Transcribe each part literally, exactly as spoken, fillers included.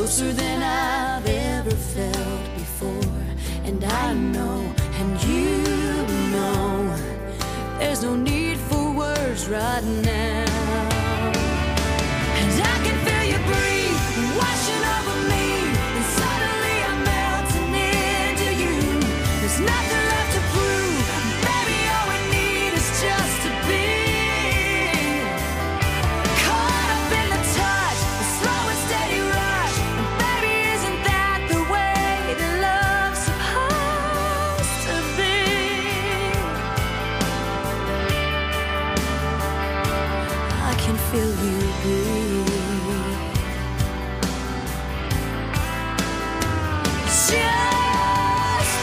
closer than I've ever felt before. And I know, and you know, there's no need for words right now. And I can feel you breathe, washing over me, and suddenly I'm melting into you. There's nothing left to prove, baby, all we need is just to be caught up in the touch, the slow and steady rush. And baby, isn't that the way that love's supposed to be? I can feel you breathe. Just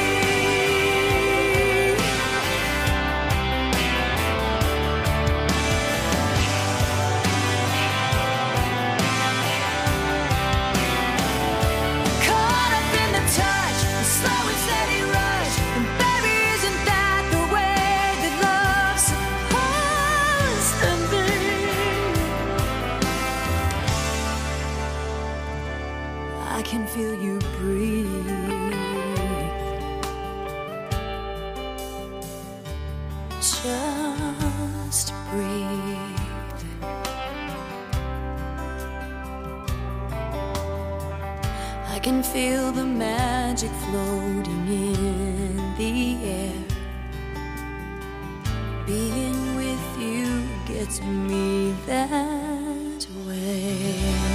breathe. Caught up in the touch, the slow and steady rush. And baby, isn't that the way that love's supposed to be? I can feel you breathe. Just breathe. I can feel the magic floating in the air. Being with you gets me that way.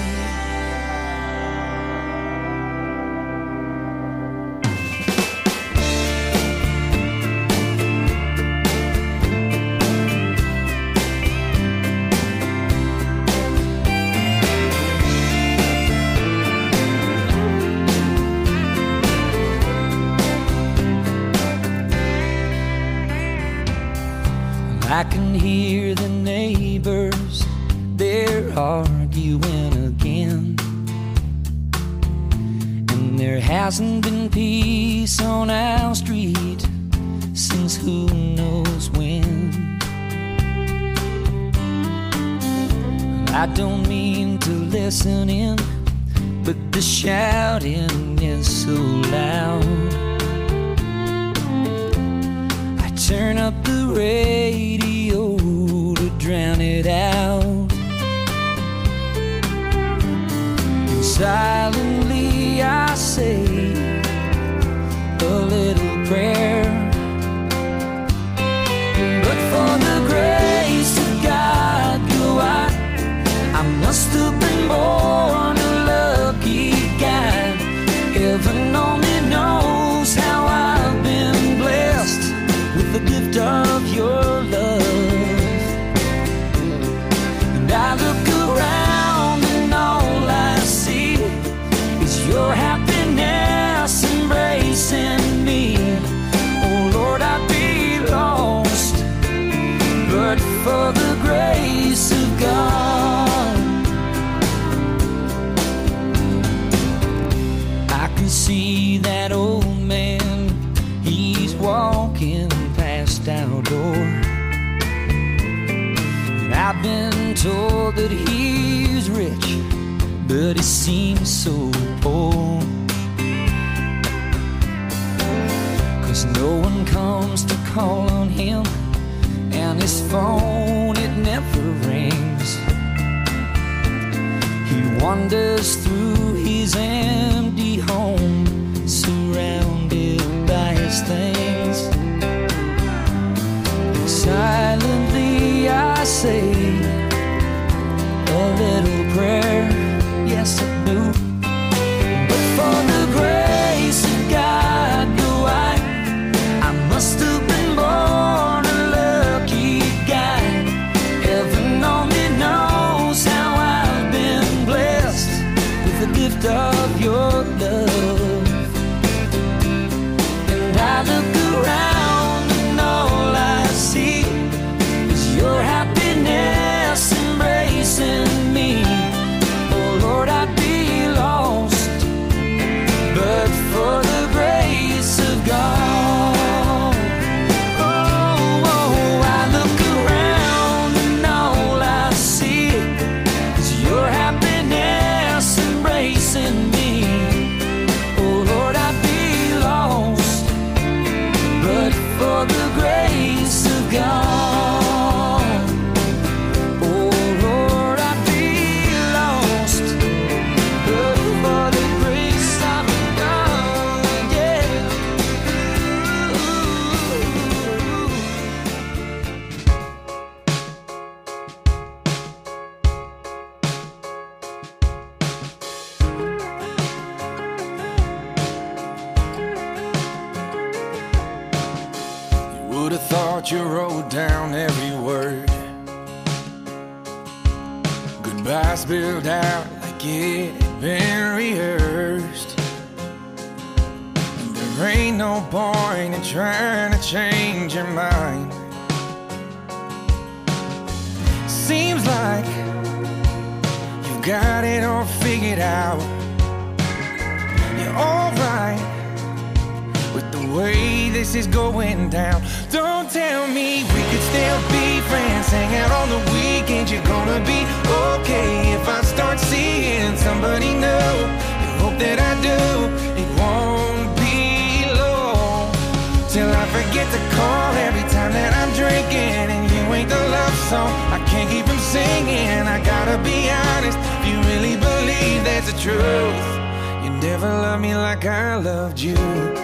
I can hear the neighbors, they're arguing again. And there hasn't been peace on our street since who knows when. I don't mean to listen in, but the shouting is so loud. I turn up the radio to drown it out. And silently I say a little prayer. But for the grace of God, go I, I must have been born a lucky guy. Heaven only knows how I've been blessed with the gift of your love. And I look around and all I see is your happiness embracing me. Oh Lord, I'd be lost but for the grace of God. I can see that old man, he's walking past our door. And I've been told that he's rich, but he seems so poor. 'Cause no one comes to call on him, and his phone, it never rings. He wanders through his empty home, surrounded by his things. Silently I say a little prayer, yes I do. But for the grace of God, go I, I must have been born a lucky guy. Heaven only knows how I've been blessed with the gift of your love. And I look around and all I see is your happiness Goodbyes spilled out like it had been rehearsed. And there ain't no point in trying to change your mind. Seems like you've got it all figured out. You're alright with the way this is going down. Don't tell me we could still be friends, hang out on the weekends. You're gonna be okay if I start seeing somebody new. You hope that I do. It won't be long till I forget to call every time that I'm drinking, and you ain't the love song I can't keep from singing. I gotta be honest, if you really believe that's the truth, you never loved me like I loved you.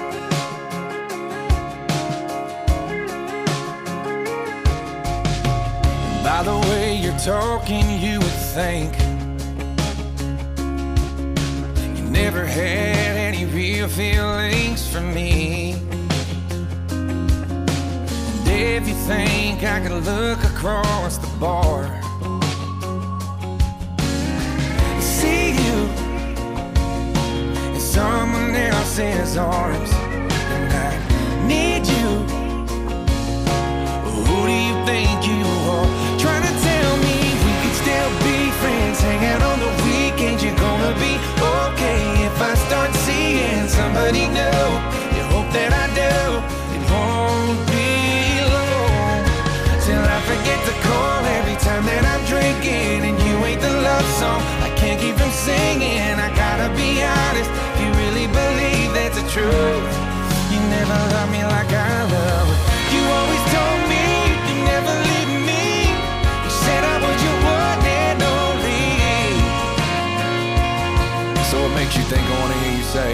By the way you're talking, you would think you never had any real feelings for me. And if you think I could look across the bar, see you in someone else's arms, and I need you. Who do you think you are? Trying to tell me we could still be friends, hang out on the weekends. You're gonna be okay if I start seeing somebody new. You hope that I do. It won't be long till I forget to call every time that I'm drinking, and you ain't the love song I can't keep from singing. I gotta be honest, if you really believe that's the truth, you never loved me like I love. You always told me you never leave me. You said I was your one and only. So what makes you think I want to hear you say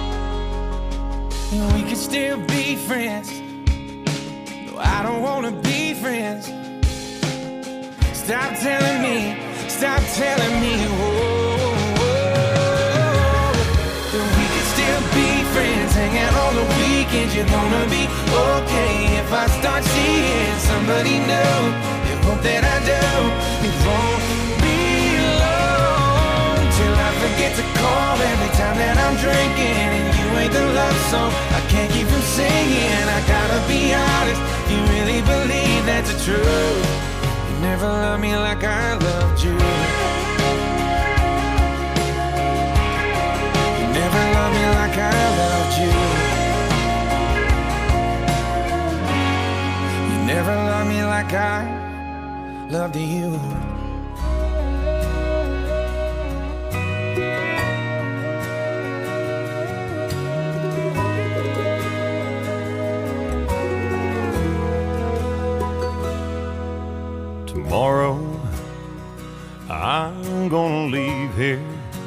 we could still be friends? No, I don't want to be friends. Stop telling me, stop telling me, whoa, whoa, that we could still be friends, hang out on the weekends. You're gonna be okay if I start seeing somebody new. You hope that I do. It won't be long till I forget to call every time that I'm drinking, and you ain't the love song I can't keep from singing. I gotta be honest, you really believe that's the truth. You never loved me like I loved you. You never loved me like I loved you. Never loved me like I loved you. Tomorrow I'm gonna leave here.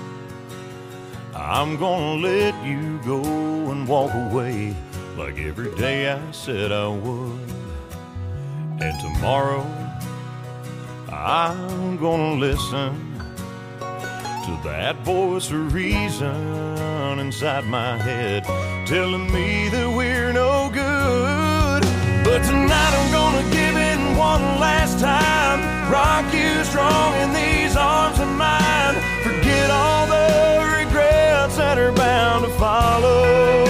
I'm gonna let you go and walk away like every day I said I would. And tomorrow I'm gonna listen to that voice of reason inside my head telling me that we're no good. But tonight I'm gonna give it one last time, rock you strong in these arms of mine. Forget all the regrets that are bound to follow.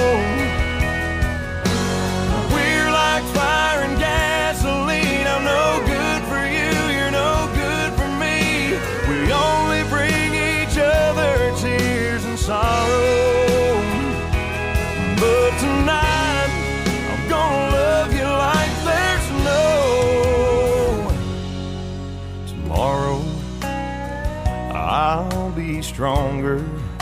We're like fire and gasoline. I'm no good for you, you're no good for me. We only bring each other tears and sorrow. But tonight I'm gonna love you like there's no tomorrow. I'll be stronger.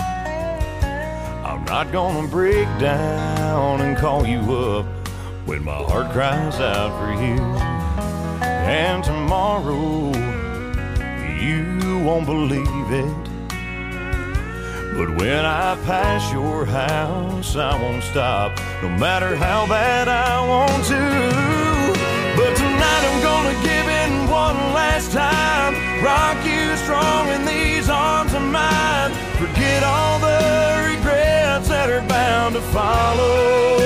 I'm not gonna break down and call you up when my heart cries out for you. And tomorrow, you won't believe it, but when I pass your house, I won't stop, no matter how bad I want to. But tonight I'm gonna give in one last time, rock you strong in these arms of mine. Forget all the regrets that are bound to follow.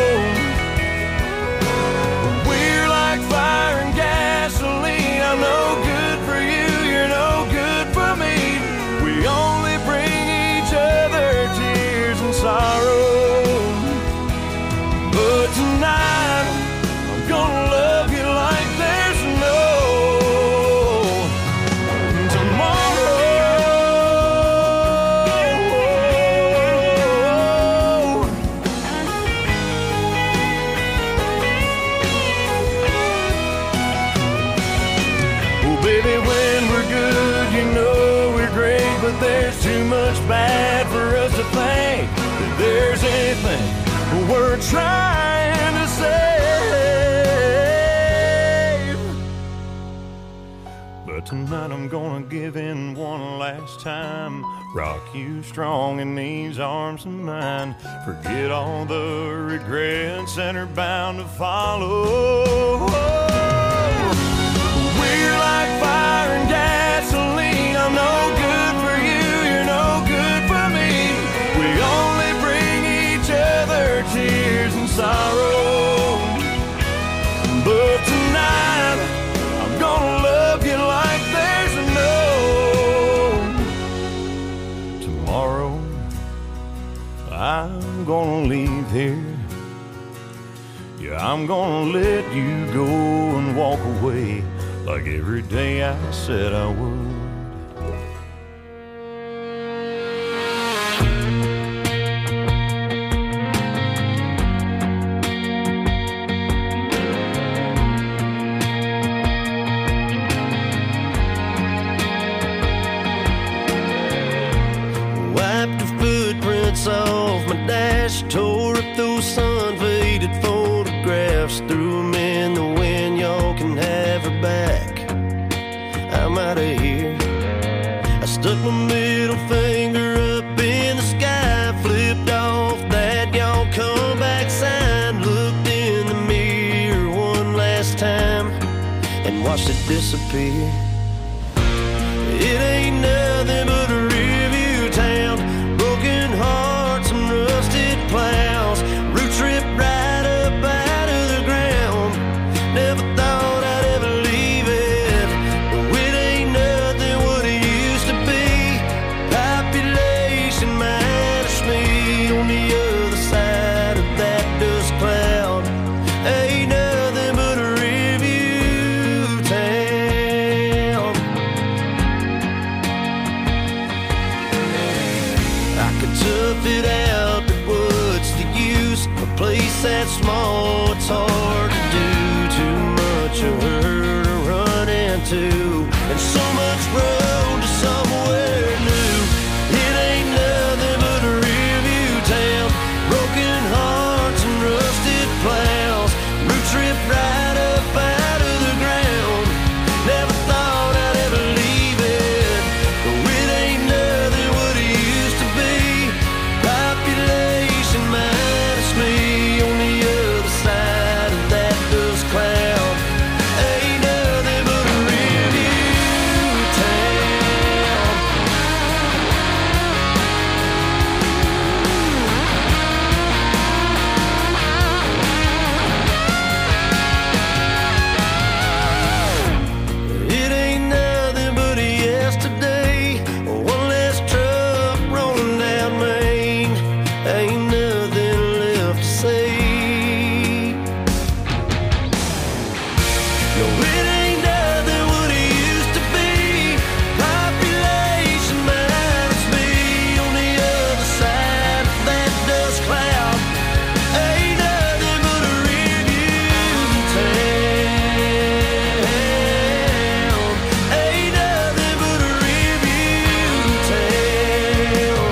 We're like fire and gasoline. I'm no good for you, you're no good for me. but there's too much bad for us to think that there's anything we're trying to save. But tonight I'm gonna give in one last time, rock you strong in these arms of mine, forget all the regrets that are bound to follow. We're like fire and gasoline, I'm no good for you, you're no good for me. We only bring each other tears and sorrow. But tonight I'm gonna love you like there's no tomorrow. I'm gonna leave here. Yeah, I'm gonna let you go and walk away like every day I said I would. Wiped the footprints off my dash, tore up those sun-faded photographs, threw them in the wind, y'all can have her back. I'm out of here. I stuck my middle finger up in the sky, flipped off that y'all come back sign, looked in the mirror one last time and watched it disappear. It ain't nothing but a review town, broken hearts and rusted plows, roots ripped right up out of the ground. Never thought I'd ever leave it, but it ain't nothing what it used to be. Population minus me on the other side of that dust cloud. Ain't nothing but a review town. I could tough it out, but what's the use? A place that small, it's hard to do. Too much of her to run into, and so much road to somewhere new. It ain't nothing but a review town, broken hearts and rusted plows, roots ripped right up out of the ground. Never thought I'd ever leave it, but it ain't nothing what it used to be. Population minus me on the other side of that dust cloud. Ain't nothing but a review town. It ain't nothing but a yesterday, one less truck rolling down Main. Ain't nothing left to say. No, it ain't nothing what it used to be. Population minus me on the other side of that dust cloud. Ain't nothing but a review town. Ain't nothing but a review town.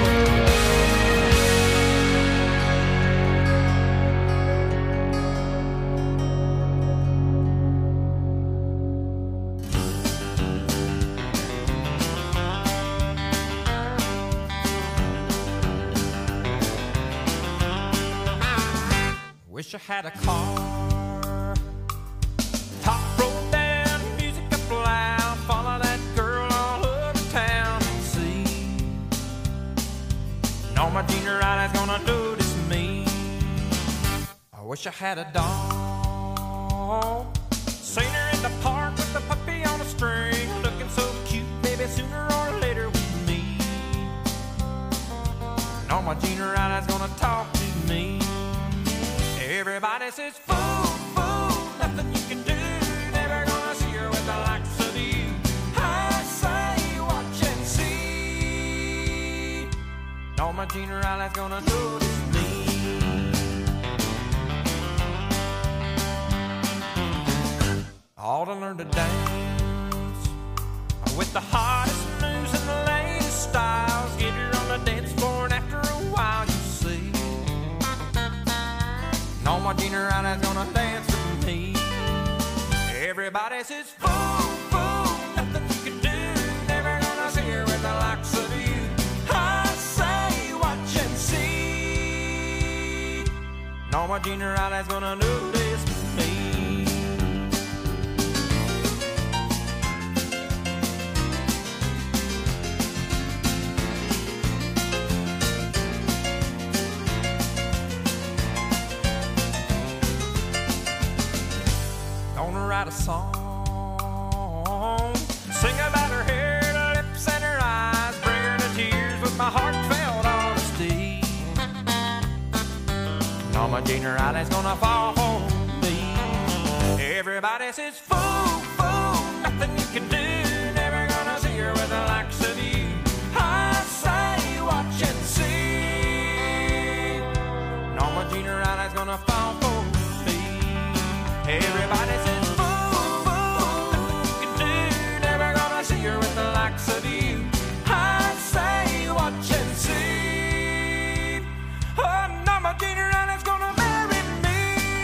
Wish I had a car, top rolled down, music up loud, follow that girl all over town and see. No, my junior eyes gonna notice me. I wish I had a dog, seen her in the park with the puppy on a string, looking so cute, baby, sooner or later we meet. No, my junior eyes gonna talk to me. Everybody says, fool, fool, nothing you can do. Never gonna see her with the likes of you. I say, watch and see. No, my junior eye's gonna notice me. Ought to learn to dance with the hottest moves and the latest style. Junior Riley's gonna do this to me. Gonna write a song, sing about her hair, her lips, and her eyes, bring her to tears with my heartfelt honesty. Norma Jean Riley's gonna fall for me. Everybody says, fool, fool, nothing you can do, never gonna see her with the likes of you. I say, watch and see. Norma Jean Riley's gonna fall for me. Everybody says, fool, fool, nothing you can do, never gonna see her with the likes of you. I say, watch and see. Oh, Norma Jean Riley's gonna marry me.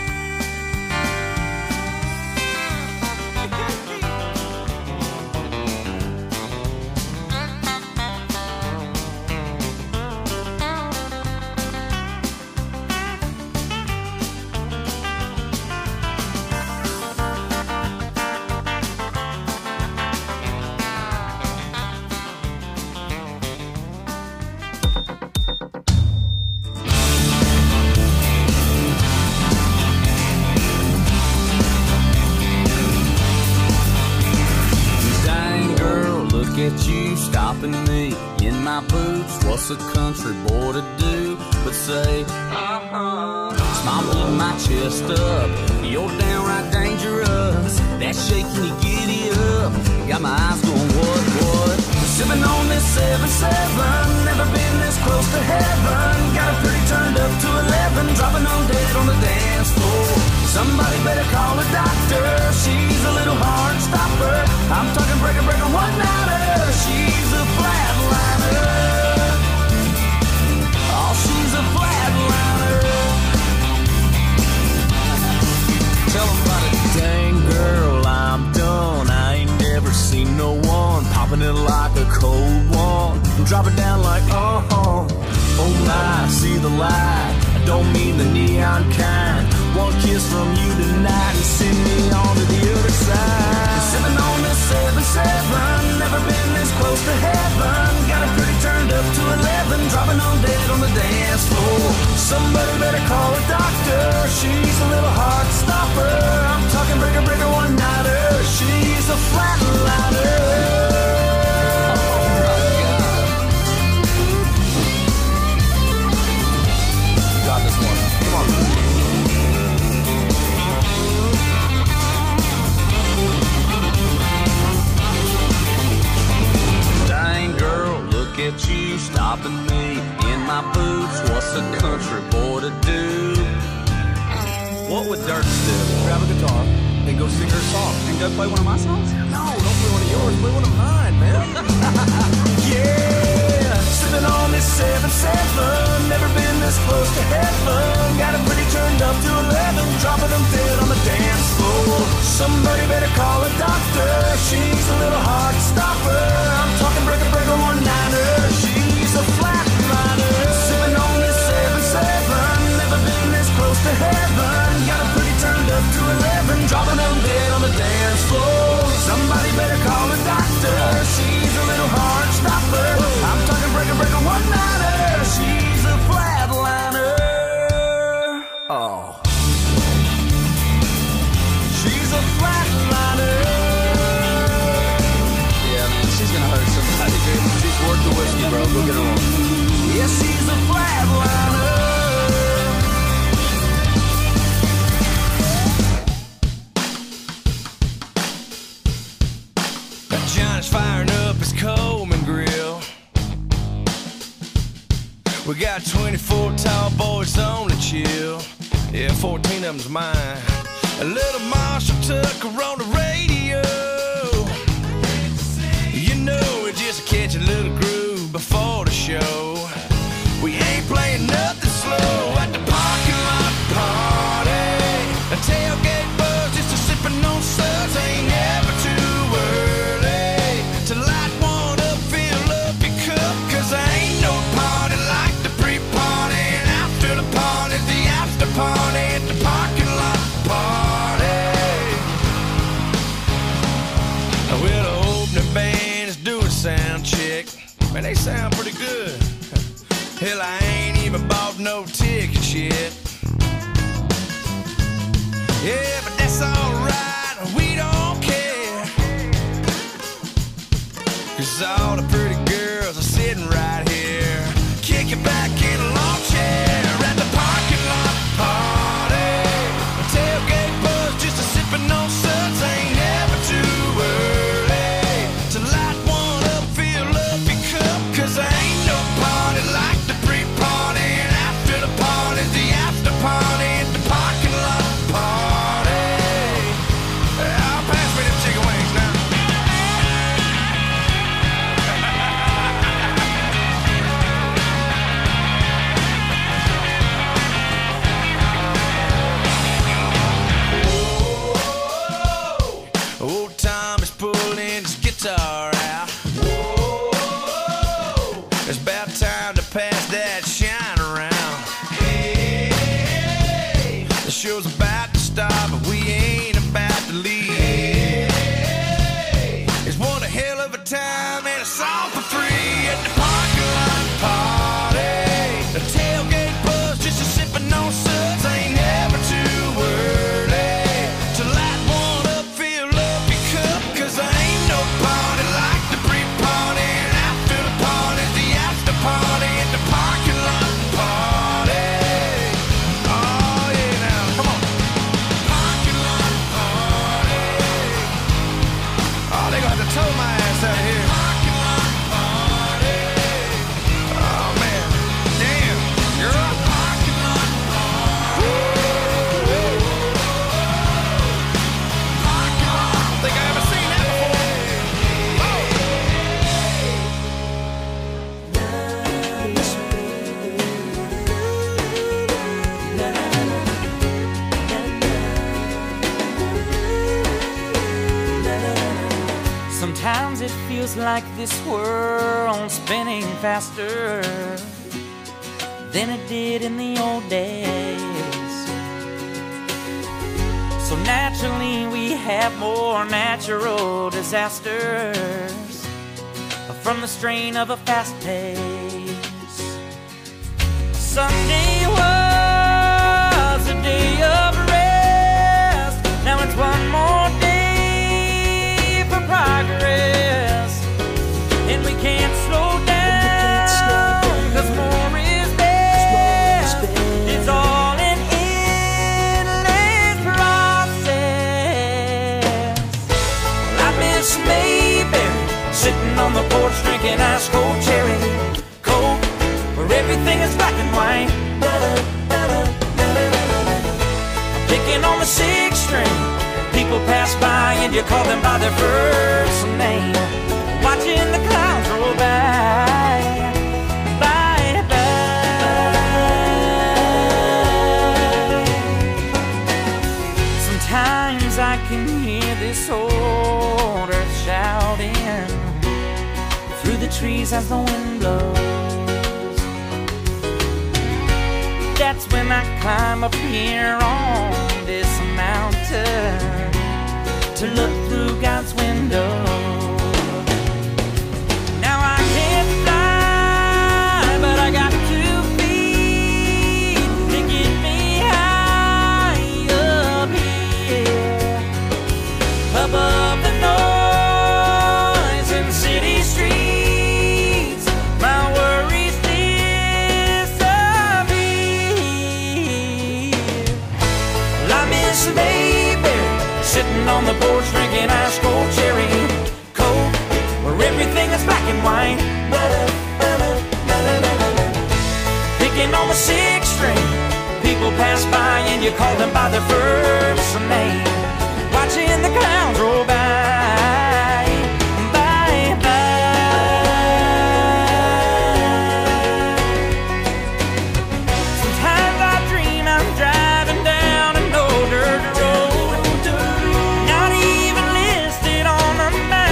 At you stopping me in my boots. What's a country boy to do but say, uh-huh? Smiling my chest up, you're downright dangerous. That shaking you giddy up, got my eyes going what, what? Sipping on this seven seven, never been this close to heaven. Got her pretty turned up to eleven, dropping on dead on the dance floor. Somebody better call a doctor, she's a little hard stopper. I'm talking breaker, breaker, one-nighter. She's a flatliner. Oh, she's a flatliner. Tell them about it. Dang girl, I'm done. I ain't never seen no one popping it like a cold one. Drop it down like, uh-huh. Oh my, see the light. I don't mean the neon kind. One kiss from you tonight and send me on to the other side. Sipping on this seven seven, never been this close to heaven. Got her pretty turned up to eleven, dropping on dead on the dance floor. Somebody better call a doctor, she's a little heart stopper. I'm talking breaker, breaker, one-nighter. She's a flatliner. Got this one. Come on. Dang girl, look at you stopping me in my boots. What's a country boy to do? What would Dirk do? Grab a guitar, then go sing her song. And go play one of my songs? No, don't play one of yours, play one of mine, man. Yeah, sipping on this seven seven, never been this close to heaven. Got her pretty turned up to eleven, dropping them dead on the dance floor. Somebody better call a doctor, she's a little hard stopper. I'm talking breaker, breaker, one-nighter. She's a flatliner. Sipping on this seven seven, never been this close to heaven. Got her pretty turned up to eleven, dropping them dead on the dance floor. Somebody better call a doctor, she's a little hard stopper. I'm talking breaker, breaker, one-nighter. She's a flatliner. Oh, she's a flatliner. Yeah, man, she's gonna hurt somebody, dude. She's worth the whiskey, bro. Go get her on. Yeah, she's a flatliner. John's firing up his Coleman grill. We got twenty-four tall boys on the chill. Yeah, fourteen of them's mine. A little Marshall Tucker on the radio. You know, it just catch a little groove before the show. We ain't playing nothing slow at the parking lot party. A tailgate buzz just a sipping on suds. Ain't never too early to light one up, fill up your cup. Cause there ain't no party like the pre-party. And after the party's the after party. they sound pretty good. Hell, I ain't even bought no tickets yet. Yeah, but that's alright, we don't care. Cause all the pretty girls are sitting right here, kicking back in a lawn chair at the parking lot party. A tailgate buzz, just a sipping on suds. Ain't never too early to light one up, fill up your cup. Cause there ain't no party like the pre-party, and after the party's the after party at the parking lot party. I'll pass me them chicken wings now. Old Tom is pulling his guitar out. It's about time to pass that shine around. The show's about to start, but we ain't about to leave. It's one a hell of a time and it's all for free at the parking lot party. The tailgate buzz, just a sipping on suds. Ain't never too early to light one up, fill up your cup. Cause there ain't no party like the pre-party, and after the party's the after party at the parking lot party. Oh yeah, now come on. Parking lot party. Oh, they gonna have to tow my ass out here. Parking lot party. Oh man, damn, girl. Parking lot party. Parking lot. I don't think I ever seen that before. Sometimes it feels like this world's spinning faster than it did in the old days. So naturally we have more natural disasters from the strain of a fast pace. Sunday was a day of rest. Now it's one more day for progress, and we can't slow down, cause more is best. It's all an endless process. Well, I miss Mayberry, sitting on the porch drinking ice cold cherry Coke, where everything is black and white. Picking on the sixth string, people pass by and you call them by their first name. Watching the clouds roll by, by, by. Sometimes I can hear this old earth shouting through the trees as the wind blows. That's when I climb up here on this mountain to look through God's window. Now I can't fly, but I got two feet to get me high up here, above the noise in city streets. My worries disappear. Well, I miss Mayberry, sitting on the porch drinking ice cold cherry Coke, where everything is black and white. Picking on the sixth string, people pass by and you call them by their first name. Watching the clouds roll by, by, by. Sometimes I dream I'm driving down an old dirt road, not even listed on the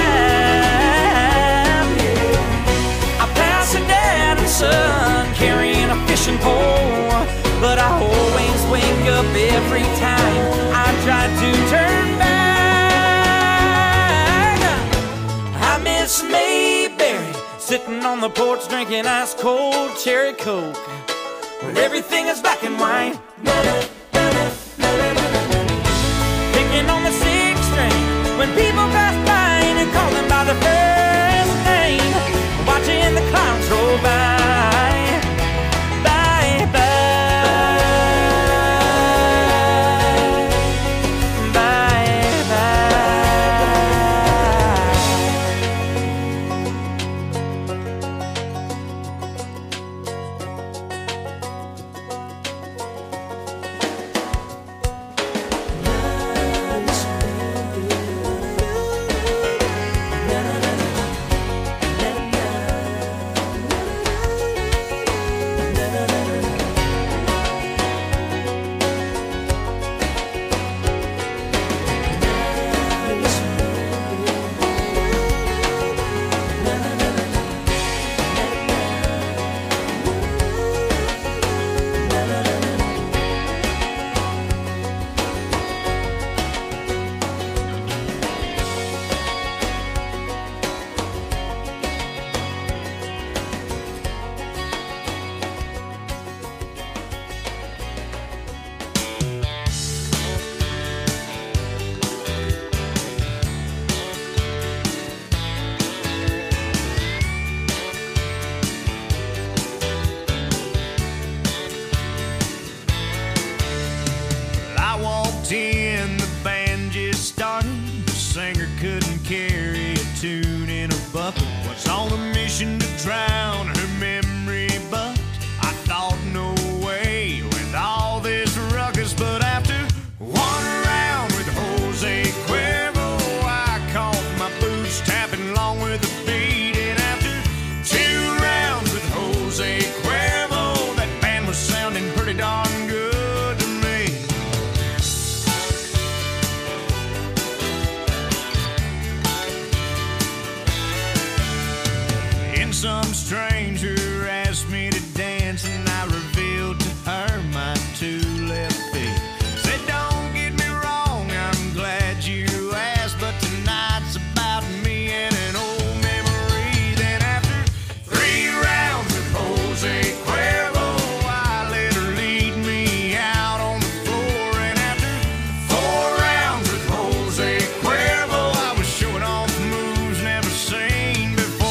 map. I pass a dad and son carrying a fishing pole, but I always wake up every time I try to turn back. Sitting on the porch drinking ice cold cherry coke, where everything is black and white. Picking on the sixth string when people pass by and call them by the first name. Watching the clouds roll by, by, by. In the band just started, the singer couldn't carry a tune in a bucket. Was on a mission to drown her memory, but I thought no way with all this ruckus. But after one round with Jose Cuervo, I caught my boots tapping along with the beat. And after two rounds with Jose Cuervo, that band was sounding pretty darn good. Some stranger asked me to dance, and I revealed to her my two left feet. Said, don't get me wrong, I'm glad you asked, but tonight's about me and an old memory. Then after three rounds with Jose Cuervo, I let her lead me out on the floor. And after four rounds with Jose Cuervo, I was showing off moves never seen before.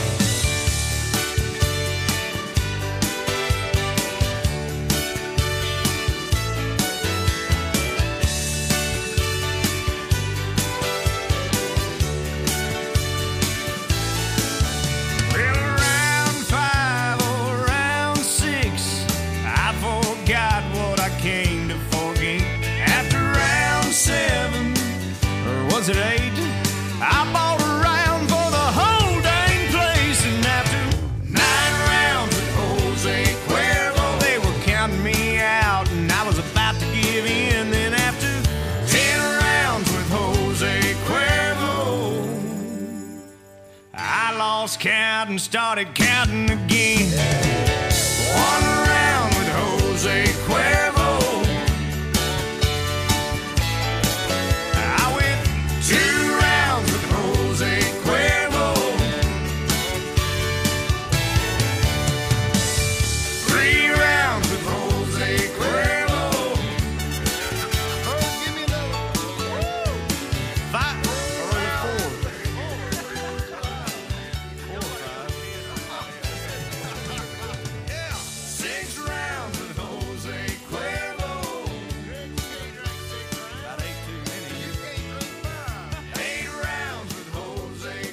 Was it eight? I bought a round for the whole dang place. And after nine rounds with Jose Cuervo, they were counting me out, and I was about to give in. Then after ten rounds with Jose Cuervo, I lost count and started counting again. One round with Jose Cuervo, two rounds with Jose Cuervo, three rounds with Jose Cuervo. Oh, give me another one. Five or four. Four or five. Yeah, six rounds with Jose Cuervo. About eight too many. Eight rounds with Jose.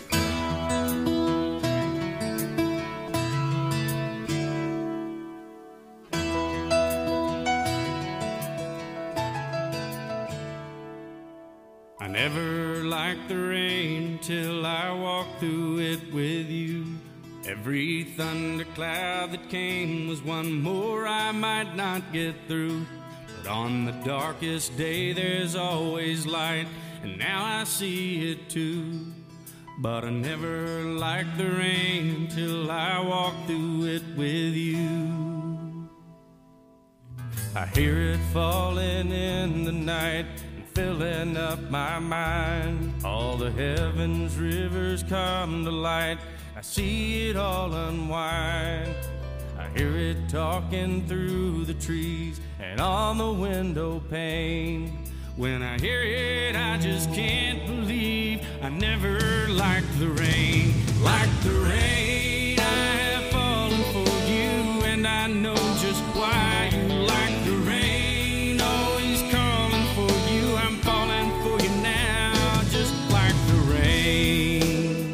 I never liked the rain till I walked through it with you. Every thundercloud that came was one more I might not get through. But on the darkest day there's always light, and now I see it too. But I never liked the rain till I walked through it with you. I hear it falling in the night and filling up my mind. All the heavens rivers come to light, I see it all unwind. I hear it talking through the trees and on the window pane. When I hear it, I just can't believe I never liked the rain. Like the rain, I have fallen for you, and I know just why you like the rain. Always calling for you, I'm falling for you now, just like the rain.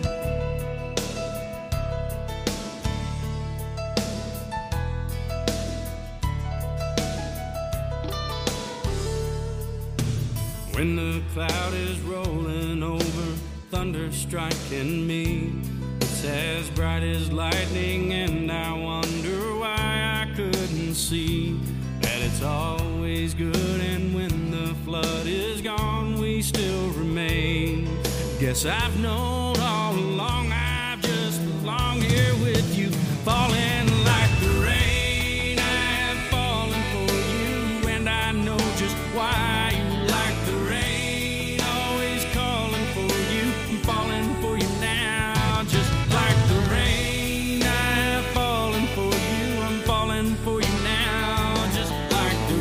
When the cloud is rolling over, thunder striking me, it's as bright as lightning, and I wonder why I couldn't see that it's always good, and when the flood is gone, we still remain. Guess I've known all along, I've just belonged here with you, falling like the rain. I have fallen for you, and I know just why you like the rain. Always calling for you, I'm falling for you now, just like the rain. I have fallen for you, I'm falling for you now, just like the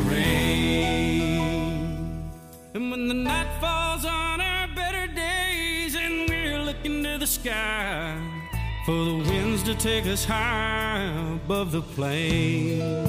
rain. And when the night falls on our better days and we're looking to the sky for the winds to take us high above the plains,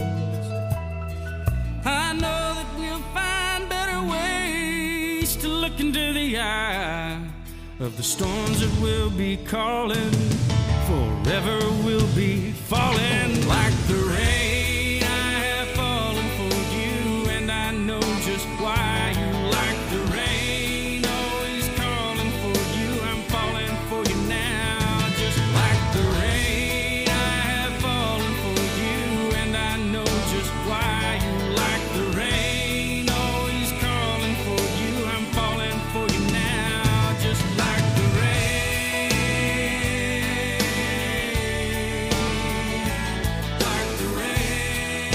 I know that we'll find better ways to look into the eye of the storms that we'll be calling. Forever we'll be falling like the rain. I have fallen for you, and I know just why you like the rain. Always calling for you, I'm falling for you now, just like the rain. I have fallen for you, and I know just why you like the rain. Always calling for you, I'm falling for you now, just like the rain. Like the rain.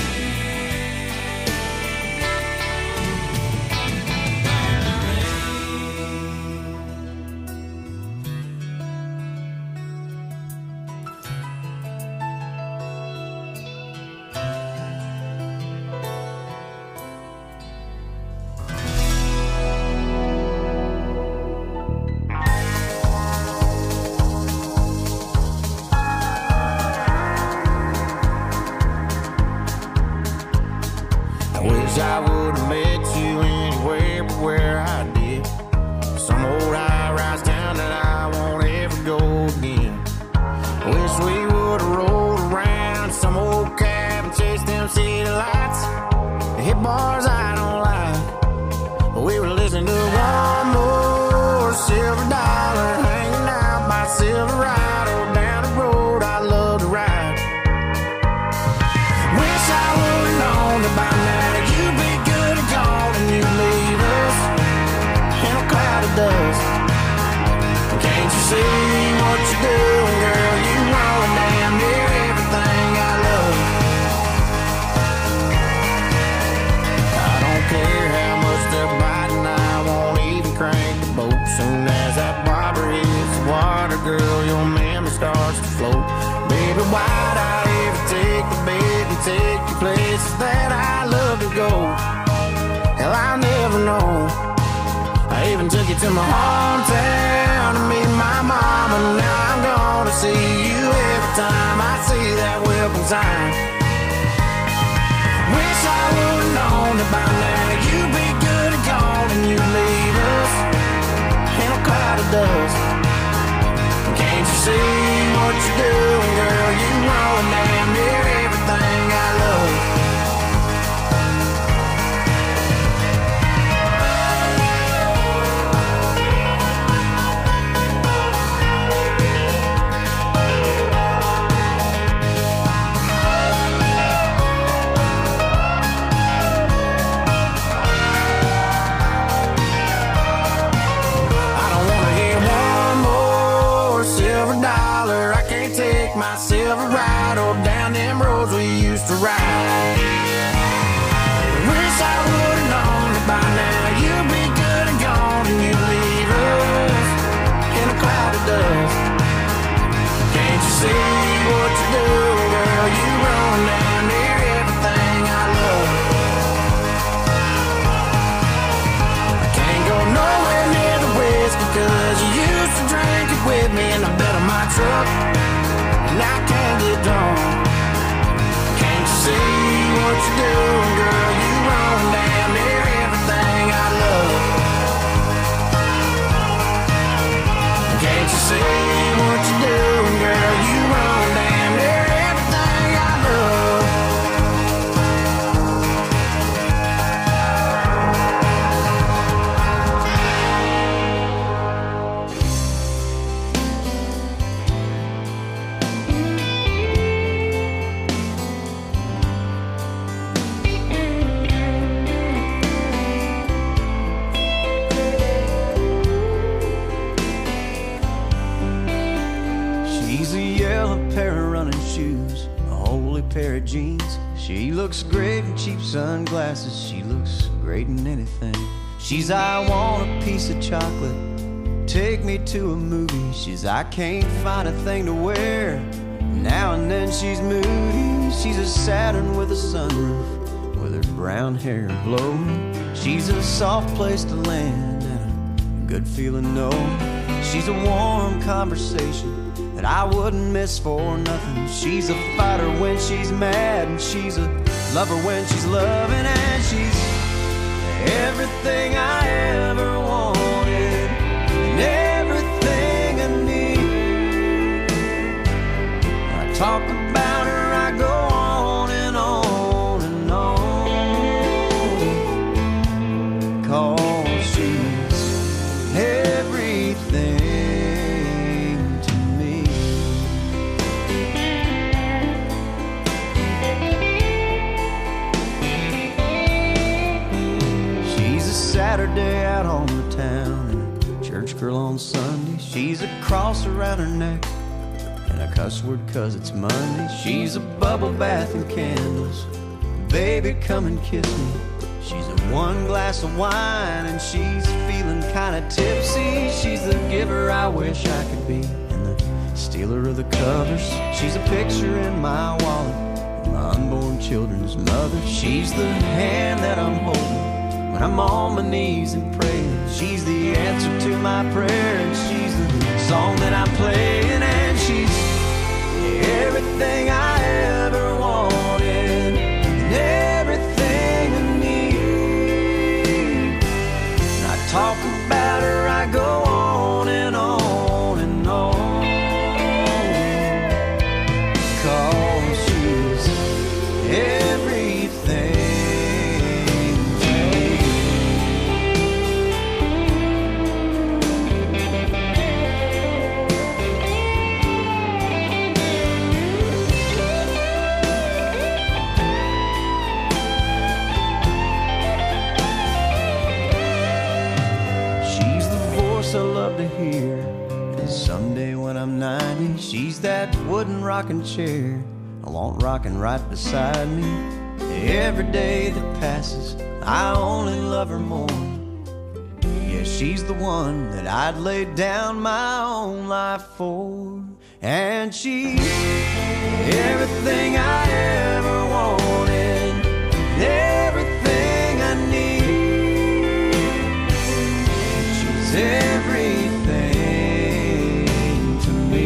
I wish I would have met you anywhere but where I did. Some old high-rise town that I won't ever go again. Wish we would have rolled around some old cab and chased them city lights. Hit bars I don't like, but we were listening to one more Silver Dollar, hanging out by Silverado, down the road I love to ride. Wish I would've known that by now you'd be good and gone, and you'd leave us in a cloud of dust. Can't you see what you're doing, girl? You know damn near everything I love. I don't care how much they're biting, I won't even crank the boat. Soon as that bobber hits the water, girl, your memory starts to float. Baby, why'd I ever take the bait and take you places that I love to go? Hell, I'll never know. I even took you to my hometown to meet my mama. Now I'm gonna see you every time I see that Wilkins sign. Wish I would've known that by now you'd be good and gone, and you'd leave us in a cloud of dust. Can't you see what you're doing, girl? You know damn near everything I love. I don't wanna hear one more Silver Dollar. I can't take my Silverado down them roads we used to ride. Wish I would've known that by now you'd be good and gone, and you'd leave us in a cloud of dust. Can't Well, a pair of running shoes, a holy pair of jeans. She looks great in cheap sunglasses. She looks great in anything. She's, I want a piece of chocolate, take me to a movie. She's, I can't find a thing to wear. Now and then she's moody. She's a Saturn with a sunroof, with her brown hair blowing. She's a soft place to land and a good feeling, no. She's a warm conversation that I wouldn't miss for nothing. She's a fighter when she's mad, and she's a lover when she's loving. And she's everything I ever wanted and everything I need. I talk about her, I go on and on and on, 'cause she's everything to me. She's a Saturday out on the town and a church girl on Sunday. She's a cross around her neck and a cuss word 'cause it's Monday. She's a bubble bath and candles, baby come and kiss me. She's a one glass of wine and she's feeling kinda tipsy. She's the giver I wish I could be and the stealer of the covers. She's a picture in my wallet, my unborn children's mother. She's the hand that I'm holding when I'm on my knees and praying. She's the answer to my prayer, and she's the song that I'm playing. And she's everything I ever wanted and everything I need. And I talk about her, I go on and on and on, 'cause she's everything. I love to hear, and someday when I'm ninety, she's that wooden rocking chair I want rocking right beside me. Every day that passes, I only love her more. Yeah, she's the one that I'd lay down my own life for. And she's everything I ever wanted, everything I need. She's everything to me.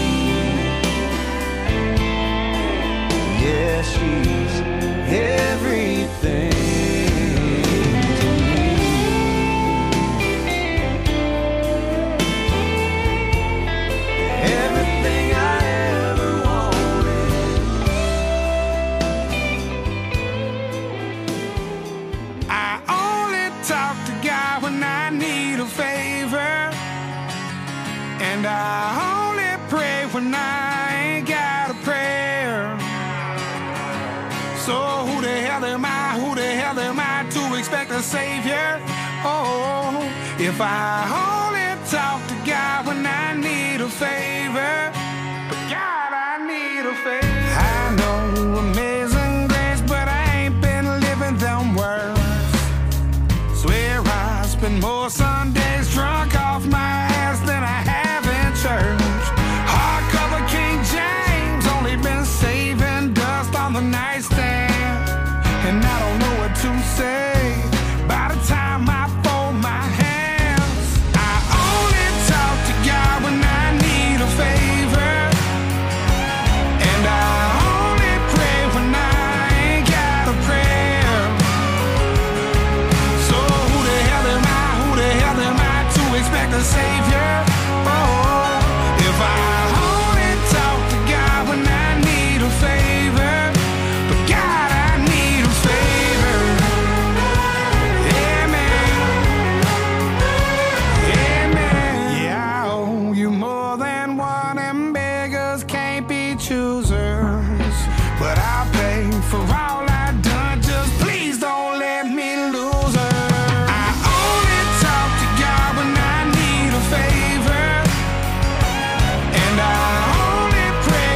Yeah, she's everything to me. Everything I ever wanted. I only talk to God when I need a favor, and I only pray when I ain't got a prayer. So who the hell am I, who the hell am I to expect a savior? Oh, if I only talk to God when I need a favor, but God, I need a favor. I know amazing grace, but I ain't been living them words. Swear I spend more Sundays drunk off my ass than I have in church. Hardcover King James, only been saving dust on the nightstand, and I don't know what to say by the time I fold my hands. I only talk to God when I need a favor, and I only pray when I ain't got a prayer. So who the hell am I, who the hell am I to expect a savior? Oh, if I only talk to God when I need a favor, but God, I need a favor. Amen. Amen. Yeah, I owe you more than one, and beggars can't be choosers. But I'll pay for all I've done, just please don't let me lose her. I only talk to God when I need a favor, and I only pray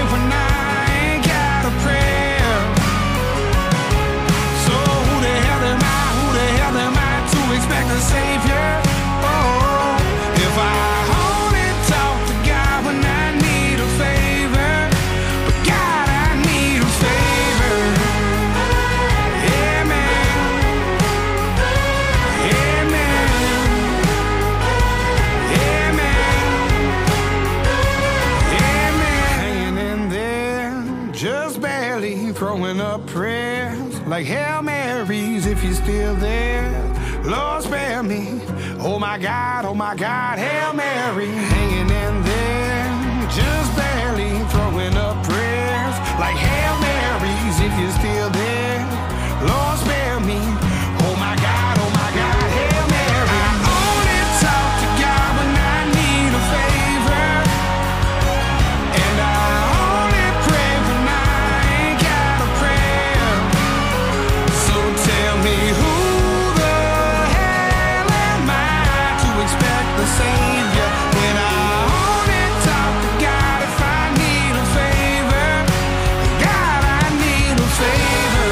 throwing up prayers like Hail Marys if you're still there. Lord spare me, oh my God, oh my God, Hail Mary, hanging in there, just barely throwing up prayers like Hail Marys if you're still there. Lord spare me, oh my God, oh my God, Hail Mary. I only talk to God when I need a favor, and I only pray when I ain't got a prayer. So tell me who the hell am I to expect the Savior when I only talk to God if I need a favor? God, I need a favor.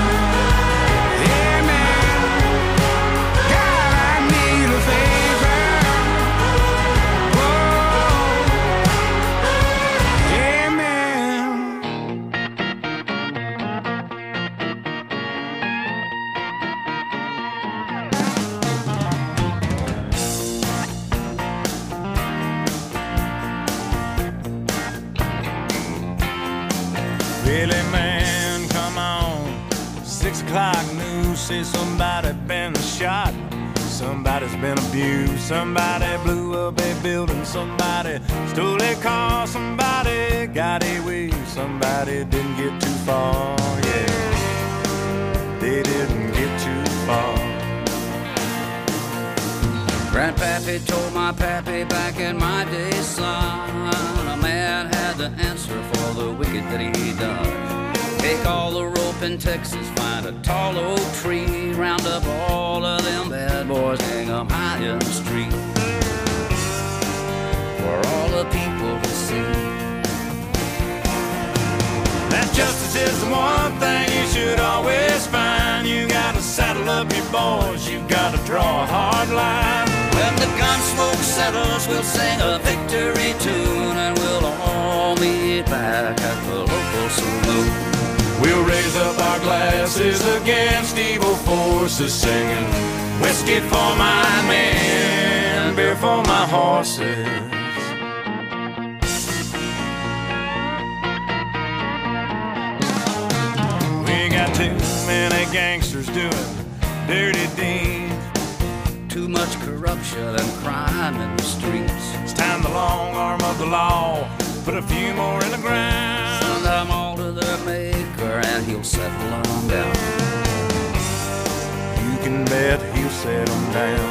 Billy, man, come on. Six o'clock news says somebody been shot. Somebody's been abused. Somebody blew up a building. Somebody stole a car. Somebody got away. Somebody didn't get too far. Yeah, they didn't get too far. Grandpappy told my pappy back in my day, son, a man had to answer for the wicked that he done. Take all the rope in Texas, find a tall oak tree, round up all of them bad boys, hang 'em high in the street for all the people to see. That justice is the one thing you should always find. You gotta saddle up your boys, you gotta draw a hard line. When the gun smoke settles, we'll sing a victory tune, and we'll all meet back at the local saloon. We'll raise up our glasses against evil forces, singing whiskey for my men, beer for my horses. We got too many gangsters doing dirty deeds, too much corruption and crime in the streets. It's time the long arm of the law put a few more in the ground. Send them all to their maker and he'll settle them down. You can bet he'll settle them down.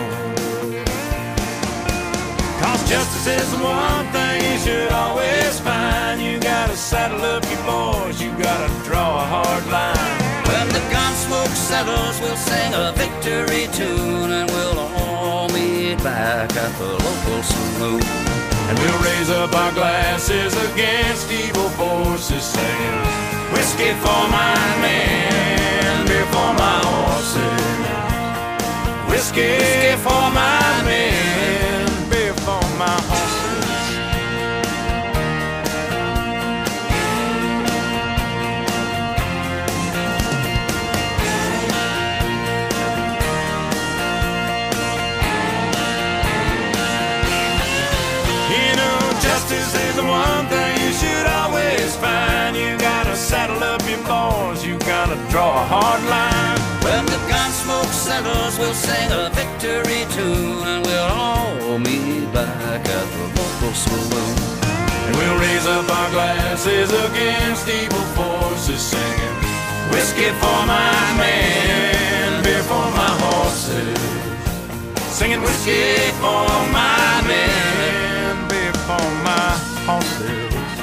Cause justice is the one thing you should always find. You gotta saddle up your boys, you gotta draw a hard line. When the gun smoke settles, we'll sing a victory tune, and we'll all meet back at the local saloon. And we'll raise up our glasses against evil forces, saying whiskey for my men, beer for my horses. Whiskey, whiskey for my men, beer for my horses. Justice is the one thing you should always find. You gotta saddle up your boys, you gotta draw a hard line. When the gun smoke settles, we'll sing a victory tune, and we'll all meet back at the local saloon. And we'll raise up our glasses against evil forces, singing whiskey for my men, beer for my horses. Singing whiskey for my men, beer for my horses.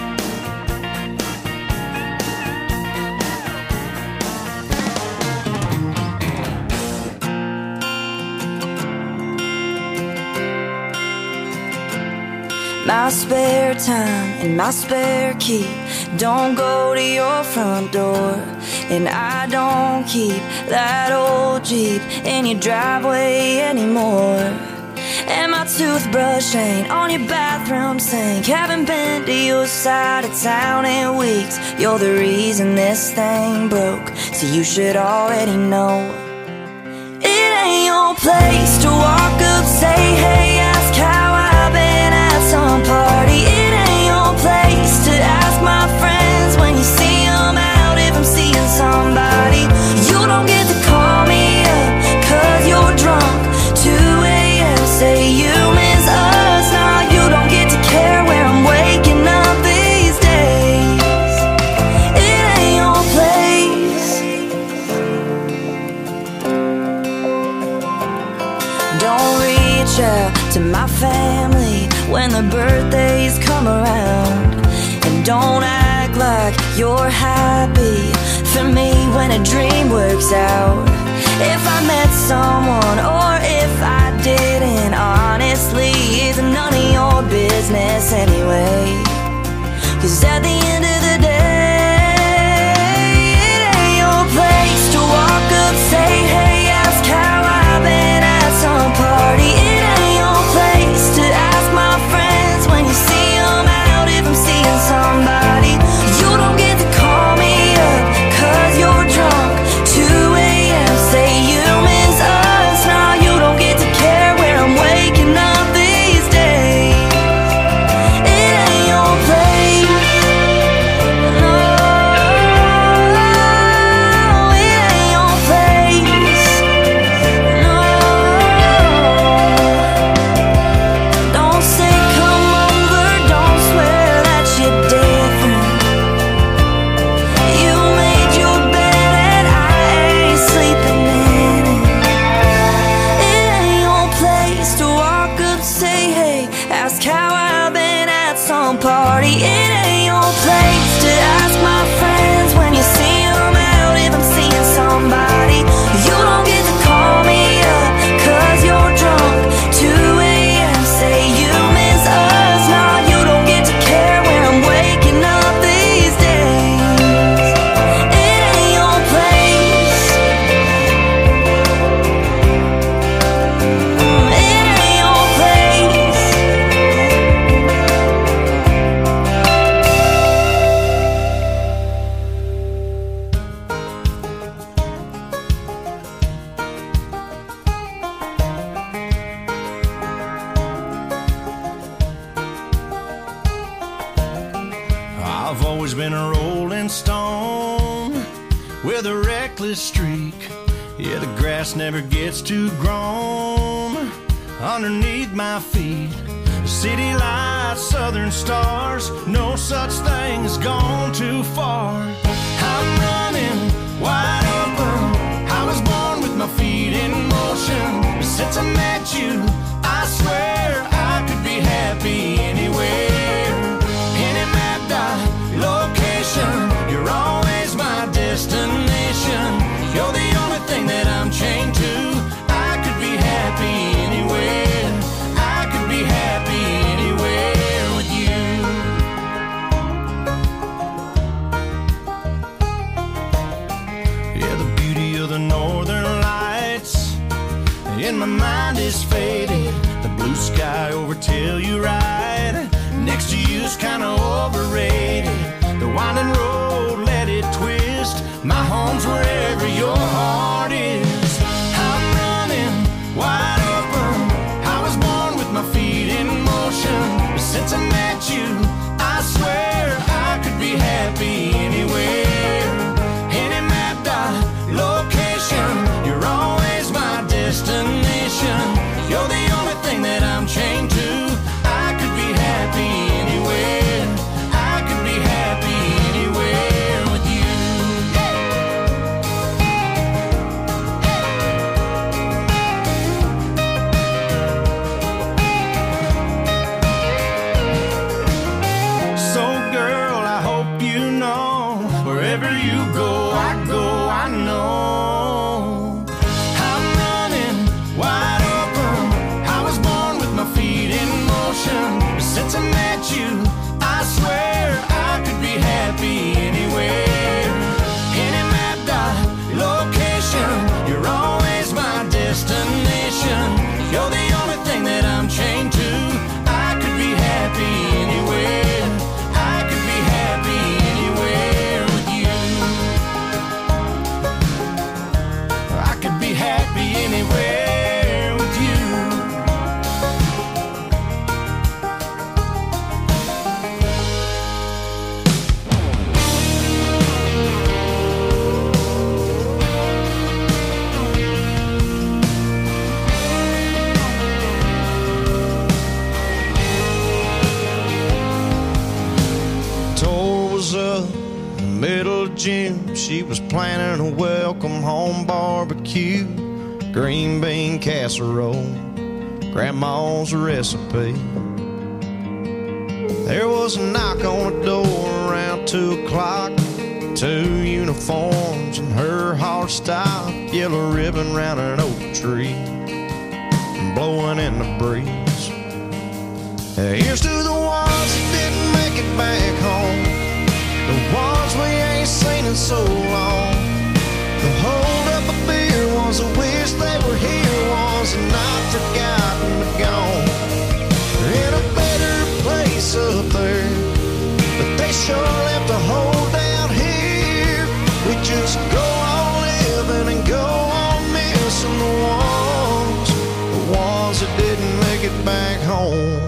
My spare time and my spare key don't go to your front door, and I don't keep that old Jeep in your driveway anymore. And my toothbrush ain't on your bathroom sink. Haven't been to your side of town in weeks. You're the reason this thing broke, so you should already know. It ain't your place to walk up, say hey, ask how I've been at some party. It ain't your place to ask my friends when you see them out if I'm seeing to my family when the birthdays come around. And don't act like you're happy for me when a dream works out. If I met someone or if I didn't, honestly, it's none of your business anyway. 'Cause at the end of the day, it ain't your place to walk up, say, hey, ask how I've been at some party. It ain't your place to ask my friends when you see them out if I'm seeing somebody. You don't get to call me up 'cause you're drunk, two a.m. Say you miss us, now you don't get to care where I'm waking up these days. It ain't your place. No, it ain't your place. No, don't say come over, don't swear that you're different. You made your bed and I ain't sleeping in it. It ain't your place to walk up, say hey, ask how I've been at some party. It ain't your place to ask my friends when you see them out if I'm seeing somebody. You don't get to call me up 'cause you're drunk, two a.m. Say you miss us, now you don't get to care where I'm waking up these days. It ain't your place. It ain't your place. I've always been a rolling stone with a reckless streak. Yeah, the grass never gets too grown underneath my feet. City lights, southern stars, no such thing as gone too far. I'm running wide open. I was born with my feet in motion. Since I met you, I swear I could be happy anywhere. Any map dot location, you're always my destination. You're the only thing that I'm chained to. I could be happy anywhere. I could be happy anywhere with you. Yeah, the beauty of the northern lights in my mind is faded. The blue sky over Telluride next to you's kinda overrated. The winding road, let it twist. My home's wherever your heart is. I'm running wide open. I was born with my feet in motion. Since I met you, I swear I could be happy anywhere. Any map dot location, you're always my destination. You're the only thing that I'm chained to. I could be happy anywhere. I could be happy anywhere with you. So girl, I hope you know, wherever you go, I go, I know. I'm running wide open. I was born with my feet in motion. Since I met you, I swear I could be happy anywhere. Any map dot location, you're always my destination. You're the only thing that I'm chained to. I could be happy anywhere. I could be happy anywhere with you. I could be happy anywhere with you. Tour was up in the middle of June. She was planning a welcome home barbecue, green bean casserole, Grandma's recipe. There was a knock on the door around two o'clock. Two uniforms and her heart stopped. Yellow ribbon round an oak tree, blowing in the breeze. Here's to the ones that didn't make it back home, the ones we ain't seen in so long. The hold up a beer was a wish they were here, was not forgotten but gone. They're in a better place up there, but they sure left a hole down here. We just go on living and go on missing the ones, the ones that didn't make it back home.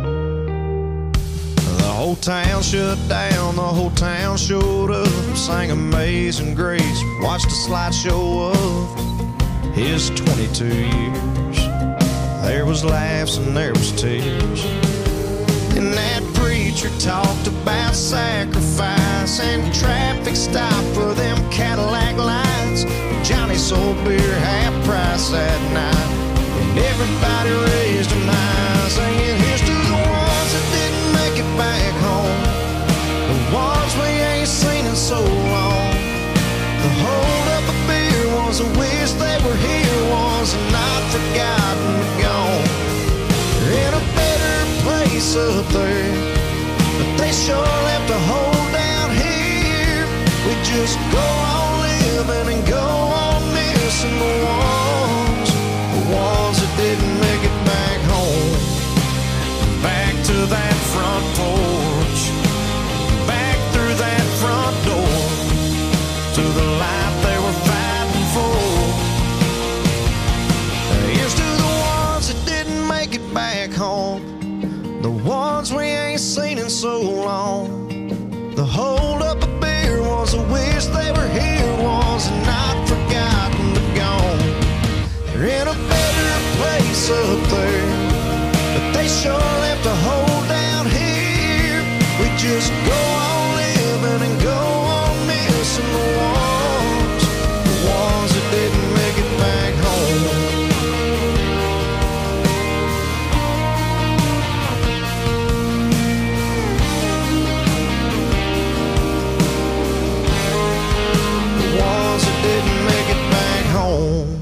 The whole town shut down, the whole town showed up, sang Amazing Grace, watched a slideshow of his twenty-two years. There was laughs and there was tears, and that preacher talked about sacrifice and traffic stop for them Cadillac lights. Johnny sold beer half price that night, and everybody raised them high, singing here's to the ones that didn't make it back home, the ones we ain't seen in so long. The hold up a beer was a wish they were here, was not forgotten but gone. They're in a better place up there, but they sure left a hole down here. We just go on living and go on missing the ones, the ones that didn't make it back home. Back to that front porch, back through that front door, to the life they were fighting for. Here's to the ones that didn't make it back home, the ones we ain't seen in so long. The hold up a beer was a wish they were here, was not forgotten but gone. They're in a better place up there, but they sure left a hole down here. We just go on living and go on missing the ones, the ones that didn't make it back home. Ones that didn't make it back home.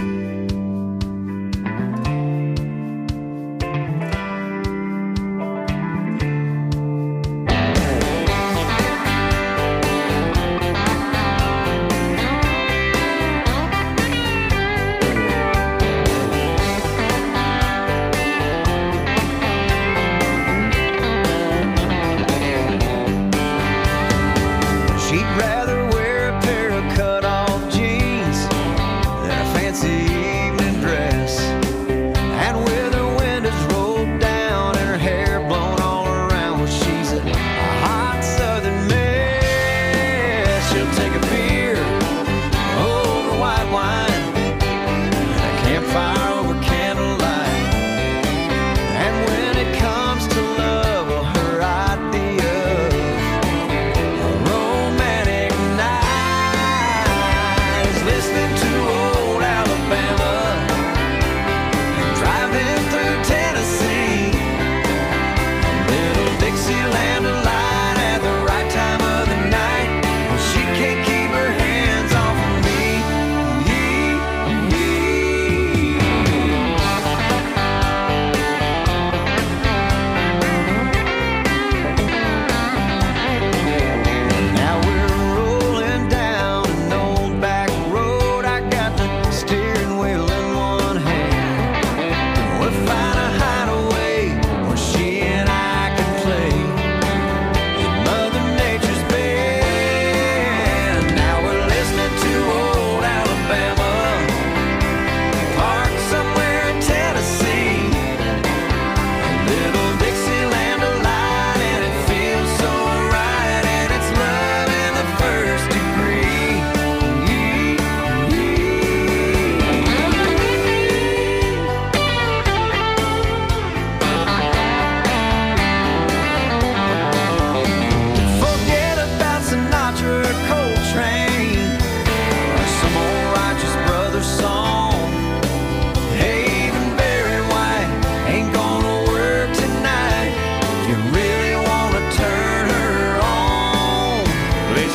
She'd rather wear a pair of cut-off jeans than a fancy evening dress, and with her windows rolled down and her hair blown all around, well, she's a hot southern mess. She'll take a beer over white wine and a campfire over candlelight, and when it comes to love, well, her idea of a romantic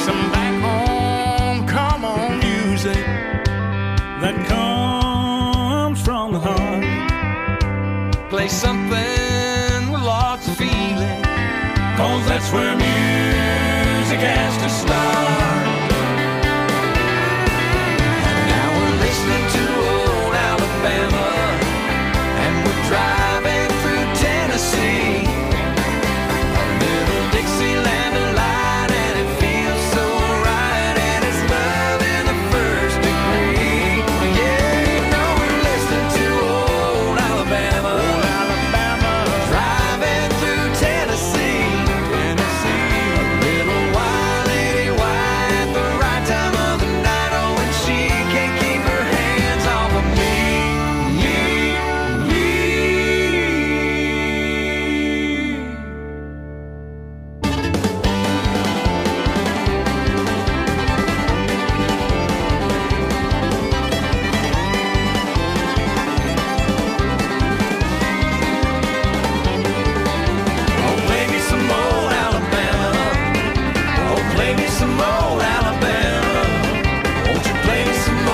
some back home, come on music that comes from the heart. Play something with lots of feeling, 'cause that's where music has to start. Now we're listening to old Alabama, and we're driving through Tennessee. A little Dixieland delight, and it feels so right, and it's love in the first degree. Yeah, you know we're listening to old Alabama, old Alabama, driving through Tennessee, Tennessee. A little wild lady white at the right time of the night, oh, and she can't keep her hands off of me, me, me. Oh, play me some old Alabama. Oh, play me some old